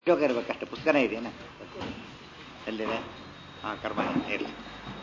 ಶ್ಲೋಕ ಇರಬೇಕಷ್ಟೆ. ಪುಸ್ತಕನೇ ಇದೆಯೇನ ಎಲ್ಲಿದೆ? ಹಾಂ, ಕರ್ಮ ಇರಲಿ.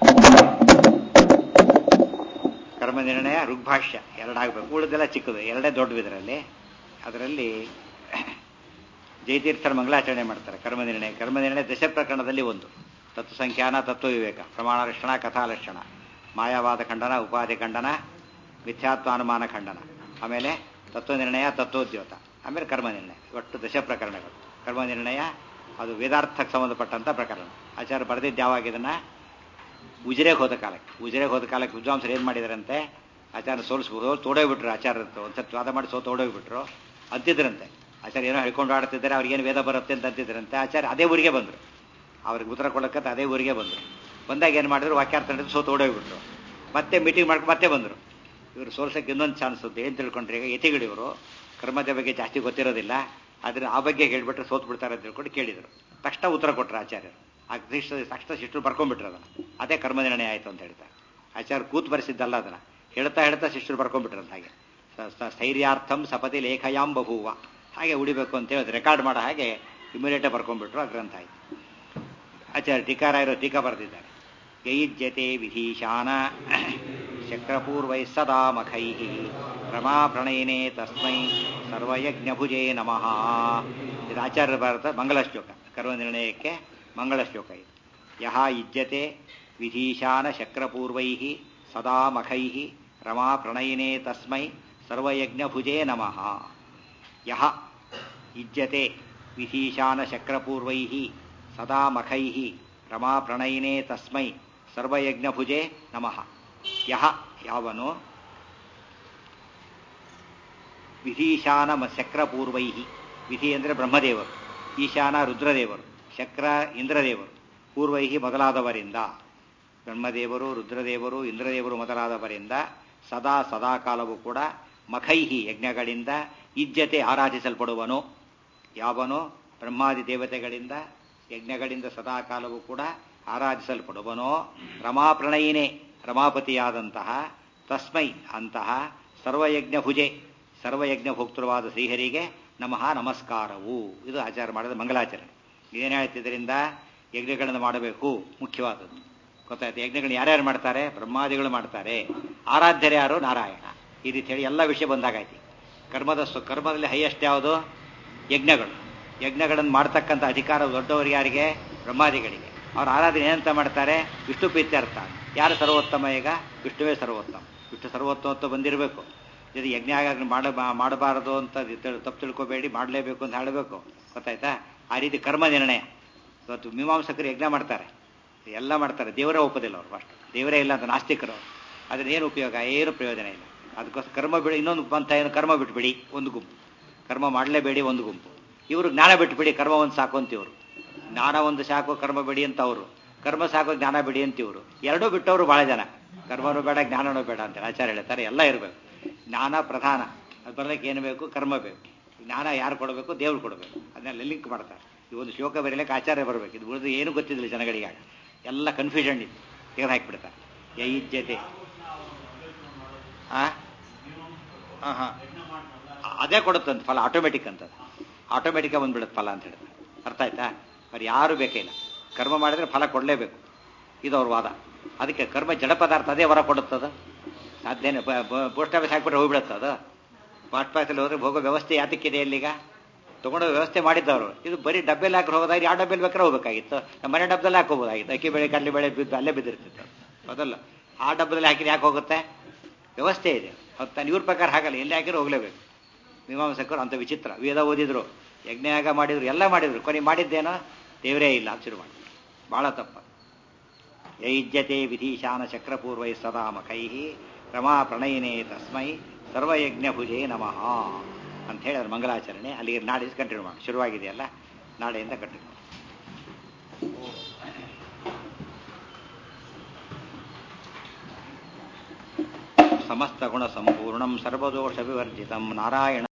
ಕರ್ಮ ನಿರ್ಣಯ ಋಗ್ಭಾಷ್ಯ ಎರಡಾಗಬೇಕು, ಉಳಿದೆಲ್ಲ ಚಿಕ್ಕದು, ಎರಡೇ ದೊಡ್ಡವಿದರಲ್ಲಿ. ಅದರಲ್ಲಿ ಜಯತೀರ್ಥರ ಮಂಗಳಾಚರಣೆ ಮಾಡ್ತಾರೆ. ಕರ್ಮ ನಿರ್ಣಯ ದಶ ಪ್ರಕರಣದಲ್ಲಿ ಒಂದು. ತತ್ವ ಸಂಖ್ಯಾನ, ತತ್ವ ವಿವೇಕ, ಪ್ರಮಾಣ ಲಕ್ಷಣ, ಕಥಾ ಲಕ್ಷಣ, ಮಾಯಾವಾದ ಖಂಡನ, ಉಪಾಧಿ ಖಂಡನ, ಮಿಥ್ಯಾತ್ವಾನುಮಾನ ಖಂಡನ, ಆಮೇಲೆ ತತ್ವ ನಿರ್ಣಯ, ತತ್ವೋದ್ಯೋತ, ಆಮೇಲೆ ಕರ್ಮ ನಿರ್ಣಯ. ಒಟ್ಟು ದಶ ಪ್ರಕರಣಗಳು. ಕರ್ಮ ನಿರ್ಣಯ ಅದು ವೇದಾರ್ಥಕ್ಕೆ ಸಂಬಂಧಪಟ್ಟಂಥ ಪ್ರಕರಣ. ಆಚಾರ್ಯ ಬರೆದಿದ್ದು ಯಾವಾಗ ಇದನ್ನ? ಉಜಿರೆಗೆ ಹೋದ ಕಾಲಕ್ಕೆ ವಿದ್ವಾಂಸರು ಏನು ಮಾಡಿದಾರಂತೆ, ಆಚಾರ್ಯ ಸೋಲಿಸ್ಬೋದು, ತೋಡೋಗ್ಬಿಟ್ರು. ಆಚಾರ್ಯ ಒಂದ್ಸತಿ ವಾದ ಮಾಡಿ ತೋಡೋಗ್ಬಿಟ್ರು ಅಂತಿದ್ರಂತೆ. ಆಚಾರ್ಯ ಏನೋ ಹೇಳ್ಕೊಂಡು ಆಡ್ತಿದ್ದಾರೆ, ಅವ್ರಿಗೇನು ವೇದ ಬರುತ್ತೆ ಅಂತ ಅಂತಿದ್ರಂತೆ. ಆಚಾರ್ಯ ಅದೇ ಊರಿಗೆ ಬಂದರು, ಅವ್ರಿಗೆ ಉತ್ತರ ಕೊಡೋಕ್ಕಂತ ಅದೇ ಊರಿಗೆ ಬಂದರು. ಬಂದಾಗ ಏನು ಮಾಡಿದ್ರು, ವಾಕ್ಯಾರ್ಥ ನಡೆದು ತೋಡೋಗ್ಬಿಟ್ರು. ಮತ್ತೆ ಮೀಟಿಂಗ್ ಮಾಡ್ಕೊಂಡು ಮತ್ತೆ ಬಂದರು. ಇವರು ಸೋಲ್ಸಕ್ಕೆ ಇನ್ನೊಂದು ಚಾನ್ಸ್ ಅಂತ ಏನು ತಿಳ್ಕೊಂಡ್ರೆ, ಈಗ ಯತಿಗಳಿವರು ಕರ್ಮದ ಬಗ್ಗೆ ಜಾಸ್ತಿ ಗೊತ್ತಿರೋದಿಲ್ಲ, ಆದರೆ ಆ ಬಗ್ಗೆ ಹೇಳ್ಬಿಟ್ರೆ ಸೋತ್ ಬಿಡ್ತಾರೆ ಅಂತ ತಿಳ್ಕೊಂಡು ಕೇಳಿದರು. ತಕ್ಷಣ ಉತ್ತರ ಕೊಟ್ಟರು ಆಚಾರ್ಯರು. ತಕ್ಷಣ ಶಿಷ್ಟರು ಬರ್ಕೊಂಡ್ಬಿಟ್ರು ಅದನ್ನು. ಅದೇ ಕರ್ಮ ನಿರ್ಣಯ ಆಯಿತು ಅಂತ ಹೇಳ್ತಾರೆ. ಆಚಾರ್ಯ ಕೂತು ಬರೆಸಿದ್ದಲ್ಲ, ಅದನ್ನು ಹೇಳ್ತಾ ಶಿಷ್ಟರು ಬರ್ಕೊಂಡ್ಬಿಟ್ರಂತ. ಹಾಗೆ ಸ್ಥೈರ್ಯಾರ್ಥಂ ಸಪತಿ ಲೇಖಯಾಂ ಬಭೂವ, ಹಾಗೆ ಉಳಿಬೇಕು ಅಂತ ಹೇಳಿ ರೆಕಾರ್ಡ್ ಮಾಡೋ ಹಾಗೆ ಇಮಿಡಿಯೇಟಾಗಿ ಬರ್ಕೊಂಡ್ಬಿಟ್ರು. ಆ ಗ್ರಂಥ ಆಯಿತು. ಆಚಾರ್ಯ ಟೀಕಾರಾಯರು ಟೀಕಾ ಬರೆದಿದ್ದಾರೆ. ಯೈಜ್ಯತೆ ವಿಧೀಶಾನ ಚಕ್ರಪೂರ್ವೈ ಸದಾ ಮಖೈ ರಮಾ ಪ್ರಣಯನೇ ತಸ್ಮೈ ಸರ್ವಯಜ್ಞಭುಜೇ ನಮಃ. ಇದು ಆಚಾರ್ಯ ಭಾರತ ಮಂಗಲ ಶ್ಲೋಕ. ಕರ್ಮ ನಿರ್ಣಯಕ್ಕೆ ಮಂಗಳ ಶ್ಲೋಕ ಇದು. ಯಹ ಯುಜ್ಯತೆ ವಿಧೀಶಾನ ಶಕ್ರಪೂರ್ವೈ ಸದಾ ಮಖೈ ರಮಾ ಪ್ರಣಯಿನೇ ತಸ್ಮೈ ಸರ್ವಯಜ್ಞಭುಜೇ ನಮಃ. ಯಹ ಯುಜ್ಯತೆ ವಿಧೀಶಾನ ಶಕ್ರಪೂರ್ವೈ ಸದಾ ಮಖೈ ರಮಾ ಪ್ರಣಯಿನೇ ತಸ್ಮೈ ಸರ್ವಯಜ್ಞಭುಜೇ ನಮಃ. ಯಹ ಯಾವನು ವಿಧೀಶಾನ ಶಕ್ರಪೂರ್ವೈ, ವಿಧಿ ಅಂದರೆ ಬ್ರಹ್ಮದೇವರು, ಈಶಾನ ರುದ್ರದೇವರು, ಶಕ್ರ ಇಂದ್ರದೇವರು, ಪೂರ್ವೈ ಮೊದಲಾದವರಿಂದ, ಬ್ರಹ್ಮದೇವರು, ರುದ್ರದೇವರು, ಇಂದ್ರದೇವರು ಮೊದಲಾದವರಿಂದ ಸದಾ ಕಾಲವೂ ಕೂಡ ಮಖೈಹಿ ಯಜ್ಞಗಳಿಂದ ಇಜ್ಜತೆ ಆರಾಧಿಸಲ್ಪಡುವನು. ಯಾವನು ಬ್ರಹ್ಮಾದಿ ದೇವತೆಗಳಿಂದ ಯಜ್ಞಗಳಿಂದ ಸದಾ ಕಾಲವೂ ಕೂಡ ಆರಾಧಿಸಲ್ಪಡುವನೋ, ರಮಾಪ್ರಣಯಿನೇ ರಮಾಪತಿಯಾದಂತಹ, ತಸ್ಮೈ ಅಂತಹ, ಸರ್ವಯಜ್ಞ ಭುಜೆ ಸರ್ವಯಜ್ಞ ಭೋಕ್ತೃವಾದ ಶ್ರೀಹರಿಗೆ ನಮಃ ನಮಸ್ಕಾರವು. ಇದು ಆಚಾರ ಮಾಡಿದ ಮಂಗಲಾಚರಣೆ. ಏನು ಹೇಳ್ತಿದ್ರಿಂದ ಯಜ್ಞಗಳನ್ನು ಮಾಡಬೇಕು, ಮುಖ್ಯವಾದದ್ದು ಗೊತ್ತಾಯ್ತು. ಯಜ್ಞಗಳನ್ನ ಯಾರ್ಯಾರು ಮಾಡ್ತಾರೆ? ಬ್ರಹ್ಮಾದಿಗಳು ಮಾಡ್ತಾರೆ. ಆರಾಧ್ಯರು ಯಾರು? ನಾರಾಯಣ. ಈ ರೀತಿ ಹೇಳಿ ಎಲ್ಲ ವಿಷಯ ಬಂದಾಗಾಯ್ತು. ಕರ್ಮದಲ್ಲಿ ಹೈಯೆಸ್ಟ್ ಯಾವುದು? ಯಜ್ಞಗಳನ್ನು ಮಾಡ್ತಕ್ಕಂಥ ಅಧಿಕಾರ ದೊಡ್ಡವರಿಗೆ ಯಾರಿಗೆ? ಬ್ರಹ್ಮಾದಿಗಳಿಗೆ. ಅವ್ರ ಆರಾಧನೆ ಏನಂತ ಮಾಡ್ತಾರೆ? ವಿಷ್ಣು ಪ್ರೀತ್ಯರ್ಥ. ಯಾರು ಸರ್ವೋತ್ತಮ? ಈಗ ವಿಷ್ಣುವೇ ಸರ್ವೋತ್ತಮ. ವಿಷ್ಣು ಸರ್ವೋತ್ತಮತ್ವ ಬಂದಿರಬೇಕು. ಇದು ಯಜ್ಞ ಮಾಡಬಾರದು ಅಂತ ತಪ್ಪು ತಿಳ್ಕೋಬೇಡಿ, ಮಾಡಲೇಬೇಕು ಅಂತ ಹೇಳಬೇಕು. ಗೊತ್ತಾಯ್ತಾ? ಆ ರೀತಿ ಕರ್ಮ ನಿರ್ಣಯ. ಇವತ್ತು ಮೀಮಾಂಸಕರು ಯಜ್ಞ ಮಾಡ್ತಾರೆ, ಎಲ್ಲ ಮಾಡ್ತಾರೆ, ದೇವರೇ ಒಪ್ಪೋದಿಲ್ಲ ಅವರು. ಫಸ್ಟ್ ದೇವರೇ ಇಲ್ಲ ಅಂತ ನಾಸ್ತಿಕರು. ಅದ್ರ ಏನು ಉಪಯೋಗ? ಏನು ಪ್ರಯೋಜನ ಇಲ್ಲ. ಅದಕ್ಕೋಸ್ಕರ ಕರ್ಮ ಬಿಡಿ. ಇನ್ನೊಂದು ಪಂಥ ಏನು? ಕರ್ಮ ಬಿಟ್ಬಿಡಿ ಒಂದು ಗುಂಪು, ಕರ್ಮ ಮಾಡಲೇಬೇಡಿ ಒಂದು ಗುಂಪು. ಇವರು ಜ್ಞಾನ ಬಿಟ್ಬಿಡಿ, ಕರ್ಮ ಒಂದು ಸಾಕು ಅಂತ ಇವರು. ಜ್ಞಾನ ಒಂದು ಸಾಕು, ಕರ್ಮ ಬಿಡಿ ಅಂತ ಅವರು. ಕರ್ಮ ಸಾಕು, ಜ್ಞಾನ ಬಿಡಿ ಅಂತ ಇವರು. ಎರಡೂ ಬಿಟ್ಟವರು ಬಹಳ ಜನ. ಕರ್ಮನೂ ಬೇಡ, ಜ್ಞಾನನೂ ಬೇಡ ಅಂತೇಳಿ ಆಚಾರ್ಯ ಹೇಳ್ತಾರೆ. ಎಲ್ಲ ಇರಬೇಕು. ಜ್ಞಾನ ಪ್ರಧಾನ, ಅದು ಬರಲಿಕ್ಕೆ ಏನು ಬೇಕು? ಕರ್ಮ ಬೇಕು. ಜ್ಞಾನ ಯಾರು ಕೊಡಬೇಕು? ದೇವ್ರು ಕೊಡಬೇಕು. ಅದನ್ನೆಲ್ಲ ಲಿಂಕ್ ಮಾಡ್ತಾರೆ. ಈ ಒಂದು ಶ್ಲೋಕ ಬರೀಲಿಕ್ಕೆ ಆಚಾರ್ಯ ಬರಬೇಕು. ಇದು ಉಳಿದು ಏನು ಗೊತ್ತಿದ್ದಿಲ್ಲ ಜನಗಳಿಗೆ. ಎಲ್ಲ ಕನ್ಫ್ಯೂಷನ್ ಇತ್ತು, ತೆಗೆದು ಹಾಕಿಬಿಡ್ತಾರೆ. ಯೈಜ್ಯತೆ ಅದೇ ಕೊಡುತ್ತಂತ ಫಲ, ಆಟೋಮೆಟಿಕ್ ಅಂತದ್ದು. ಆಟೋಮೆಟಿಕ್ಕಾಗಿ ಬಂದ್ಬಿಡುತ್ತೆ ಫಲ ಅಂತ ಹೇಳಿದ್ರೆ. ಅರ್ಥ ಆಯ್ತಾ? ಅವ್ರು ಯಾರು ಬೇಕೇ ಇಲ್ಲ. ಕರ್ಮ ಮಾಡಿದ್ರೆ ಫಲ ಕೊಡಲೇಬೇಕು, ಇದು ಅವ್ರ ವಾದ. ಅದಕ್ಕೆ ಕರ್ಮ ಜಡ ಪದಾರ್ಥ, ಅದೇ ವರ ಕೊಡುತ್ತದೆ. ಸಾಧ್ಯನೇ? ಪೋಸ್ಟ್ ಆಫೀಸ್ ಹಾಕ್ಬಿಟ್ರೆ ಹೋಗ್ಬಿಡುತ್ತೆ ಅದು. ಪೋಸ್ಟ್ ಆಫೀಸಲ್ಲಿ ಹೋದ್ರೆ ಹೋಗೋ ವ್ಯವಸ್ಥೆ ಯಾತಕ್ಕಿದೆ? ಅಲ್ಲಿಗ ತೊಗೊಂಡೋ ವ್ಯವಸ್ಥೆ ಮಾಡಿದ್ದವರು. ಇದು ಬರೀ ಡಬ್ಬೆಲ್ಲಿ ಹಾಕಿ ಹೋಗೋದಾಗಿ ಯಾವ ಡಬ್ಬೆಲ್ಲಿ ಬೇಕಾದ್ರೆ ಹೋಗ್ಬೇಕಾಗಿತ್ತು. ನಮ್ಮ ಮನೆ ಡಬ್ಬದಲ್ಲಿ ಹಾಕೋಬೋದಾಗಿತ್ತು. ಅಕ್ಕಿ ಬೆಳೆ, ಕಡಲೆ ಬೆಳೆ ಬಿದ್ದು ಅಲ್ಲೇ ಬಿದ್ದಿರ್ತಿತ್ತು. ಅದಲ್ಲ, ಆ ಡಬ್ಬದಲ್ಲಿ ಹಾಕಿದ್ರೆ ಯಾಕೆ ಹೋಗುತ್ತೆ? ವ್ಯವಸ್ಥೆ ಇದೆ. ಅದು ತಾನು ಇವ್ರ ಪ್ರಕಾರ ಹಾಗಲ್ಲ, ಎಲ್ಲಿ ಹಾಕಿರೋ ಹೋಗಲೇಬೇಕು. ಮೀಮಾಂಸಕರು ಅಂತ ವಿಚಿತ್ರ. ವೇದ ಓದಿದ್ರು, ಯಜ್ಞಯಾಗ ಮಾಡಿದ್ರು, ಎಲ್ಲ ಮಾಡಿದ್ರು, ಕೊನೆ ಮಾಡಿದ್ದೇನೋ ದೇವರೇ ಇಲ್ಲ ಅಂತ ಶುರು ಮಾಡಿದ್ರು. ಬಹಳ ತಪ್ಪ. ಯೈಜ್ಯತೆ ವಿಧೀಶಾನ ಚಕ್ರಪೂರ್ವೈ ಸದಾ ಮಖೈ ರಮಾ ಪ್ರಣಯಿನೇ ತಸ್ಮೈ ಸರ್ವಯಜ್ಞ ಭುಜೇ ನಮಃ ಅಂತ ಹೇಳಿ ಅದ್ರ ಮಂಗಲಾಚರಣೆ. ಅಲ್ಲಿಗೆ ನಾಡಿದ್ದು ಕಂಟಿನ್ಯೂ ಮಾಡಿ. ಶುರುವಾಗಿದೆಯಲ್ಲ, ನಾಳೆಯಿಂದ ಕಂಟಿನ್ಯೂ ಮಾಡಿ. ಸಮಸ್ತ ಗುಣ ಸಂಪೂರ್ಣಂ ಸರ್ವದೋಷ ವಿವರ್ಜಿತಂ ನಾರಾಯಣ